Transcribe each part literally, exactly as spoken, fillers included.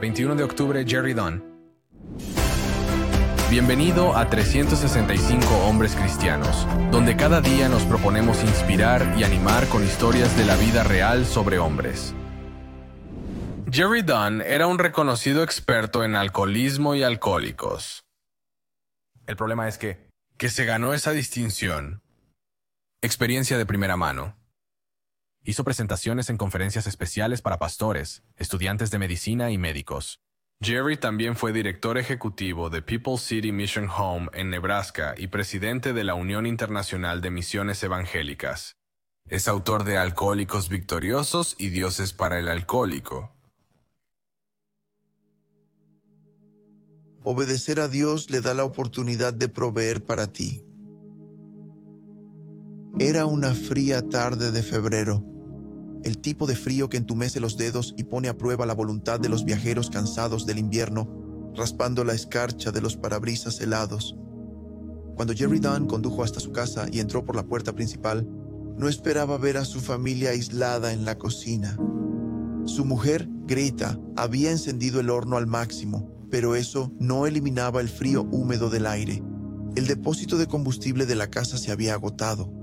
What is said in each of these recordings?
veintiuno de octubre, Jerry Dunn. Bienvenido a trescientos sesenta y cinco Hombres Cristianos, donde cada día nos proponemos inspirar y animar con historias de la vida real sobre hombres. Jerry Dunn era un reconocido experto en alcoholismo y alcohólicos. El problema es que, que se ganó esa distinción. Experiencia de primera mano. Hizo presentaciones en conferencias especiales para pastores, estudiantes de medicina y médicos. Jerry también fue director ejecutivo de People City Mission Home en Nebraska y presidente de la Unión Internacional de Misiones Evangélicas. Es autor de Alcohólicos Victoriosos y Dioses para el Alcohólico. Obedecer a Dios le da la oportunidad de proveer para ti. Era una fría tarde de febrero. El tipo de frío que entumece los dedos y pone a prueba la voluntad de los viajeros cansados del invierno, raspando la escarcha de los parabrisas helados. Cuando Jerry Dunn condujo hasta su casa y entró por la puerta principal, no esperaba ver a su familia aislada en la cocina. Su mujer, Greta, había encendido el horno al máximo, pero eso no eliminaba el frío húmedo del aire. El depósito de combustible de la casa se había agotado.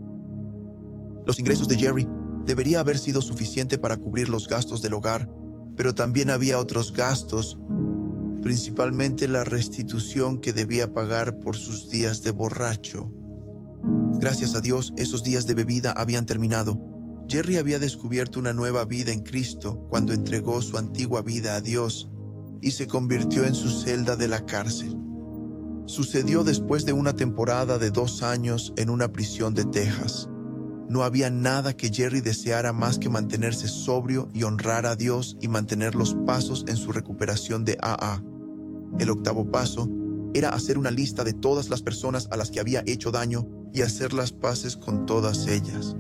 Los ingresos de Jerry debería haber sido suficiente para cubrir los gastos del hogar, pero también había otros gastos, principalmente la restitución que debía pagar por sus días de borracho. Gracias a Dios, esos días de bebida habían terminado. Jerry había descubierto una nueva vida en Cristo cuando entregó su antigua vida a Dios y se convirtió en su celda de la cárcel. Sucedió después de una temporada de dos años en una prisión de Texas. No había nada que Jerry deseara más que mantenerse sobrio y honrar a Dios y mantener los pasos en su recuperación de A A. El octavo paso era hacer una lista de todas las personas a las que había hecho daño y hacer las paces con todas ellas.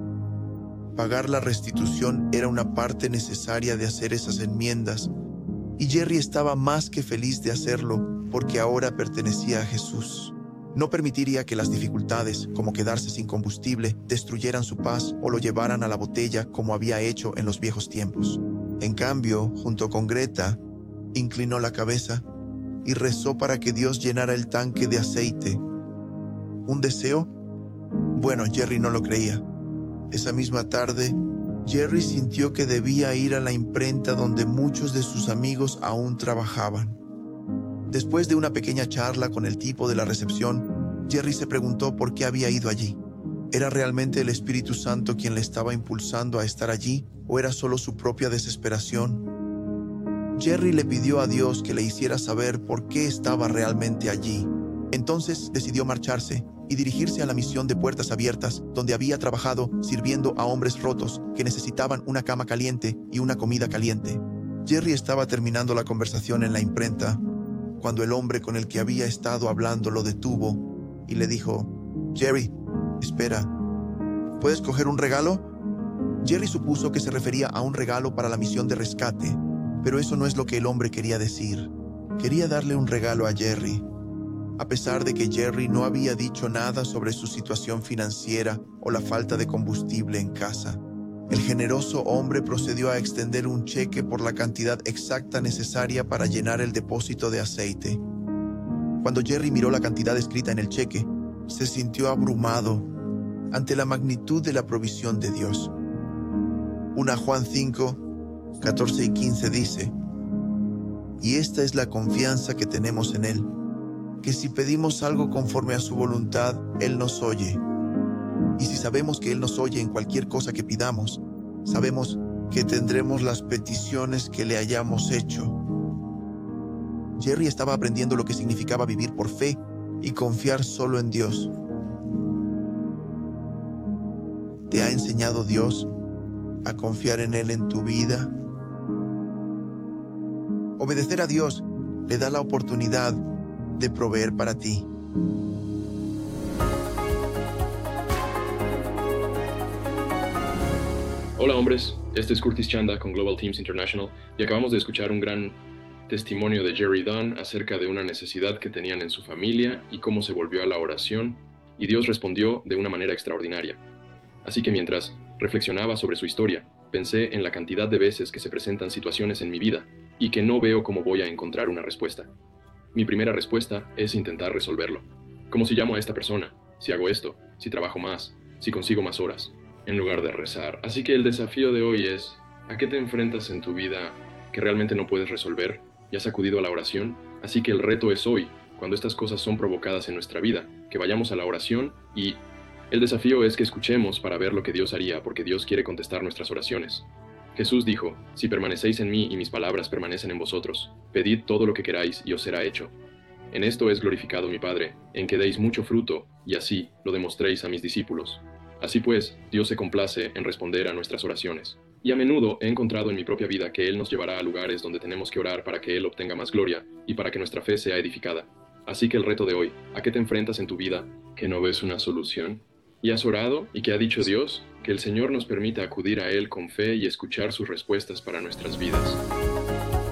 Pagar la restitución era una parte necesaria de hacer esas enmiendas, y Jerry estaba más que feliz de hacerlo porque ahora pertenecía a Jesús. No permitiría que las dificultades, como quedarse sin combustible, destruyeran su paz o lo llevaran a la botella como había hecho en los viejos tiempos. En cambio, junto con Greta, inclinó la cabeza y rezó para que Dios llenara el tanque de aceite. ¿Un deseo? Bueno, Jerry no lo creía. Esa misma tarde, Jerry sintió que debía ir a la imprenta donde muchos de sus amigos aún trabajaban. Después de una pequeña charla con el tipo de la recepción, Jerry se preguntó por qué había ido allí. ¿Era realmente el Espíritu Santo quien le estaba impulsando a estar allí o era solo su propia desesperación? Jerry le pidió a Dios que le hiciera saber por qué estaba realmente allí. Entonces decidió marcharse y dirigirse a la misión de Puertas Abiertas, donde había trabajado sirviendo a hombres rotos que necesitaban una cama caliente y una comida caliente. Jerry estaba terminando la conversación en la imprenta cuando el hombre con el que había estado hablando lo detuvo y le dijo: «Jerry, espera, ¿puedes coger un regalo?» Jerry supuso que se refería a un regalo para la misión de rescate, pero eso no es lo que el hombre quería decir. Quería darle un regalo a Jerry. A pesar de que Jerry no había dicho nada sobre su situación financiera o la falta de combustible en casa, el generoso hombre procedió a extender un cheque por la cantidad exacta necesaria para llenar el depósito de aceite. Cuando Jerry miró la cantidad escrita en el cheque, se sintió abrumado ante la magnitud de la provisión de Dios. Una Juan cinco, catorce y quince dice: «Y esta es la confianza que tenemos en Él, que si pedimos algo conforme a su voluntad, Él nos oye. Y si sabemos que Él nos oye en cualquier cosa que pidamos, sabemos que tendremos las peticiones que le hayamos hecho». Jerry estaba aprendiendo lo que significaba vivir por fe y confiar solo en Dios. ¿Te ha enseñado Dios a confiar en Él en tu vida? Obedecer a Dios le da la oportunidad de proveer para ti. Hola hombres, este es Curtis Chanda con Global Teams International y acabamos de escuchar un gran testimonio de Jerry Dunn acerca de una necesidad que tenían en su familia y cómo se volvió a la oración y Dios respondió de una manera extraordinaria. Así que mientras reflexionaba sobre su historia, pensé en la cantidad de veces que se presentan situaciones en mi vida y que no veo cómo voy a encontrar una respuesta. Mi primera respuesta es intentar resolverlo. Como si llamo a esta persona, si hago esto, si trabajo más, si consigo más horas, en lugar de rezar. Así que el desafío de hoy es, ¿a qué te enfrentas en tu vida que realmente no puedes resolver y has acudido a la oración? Así que el reto es hoy, cuando estas cosas son provocadas en nuestra vida, que vayamos a la oración y el desafío es que escuchemos para ver lo que Dios haría, porque Dios quiere contestar nuestras oraciones. Jesús dijo, si permanecéis en mí y mis palabras permanecen en vosotros, pedid todo lo que queráis y os será hecho. En esto es glorificado mi Padre, en que deis mucho fruto, y así lo demostréis a mis discípulos. Así pues, Dios se complace en responder a nuestras oraciones. Y a menudo he encontrado en mi propia vida que Él nos llevará a lugares donde tenemos que orar para que Él obtenga más gloria y para que nuestra fe sea edificada. Así que el reto de hoy, ¿a qué te enfrentas en tu vida que no ves una solución? ¿Y has orado y qué ha dicho Dios? Que el Señor nos permita acudir a Él con fe y escuchar sus respuestas para nuestras vidas.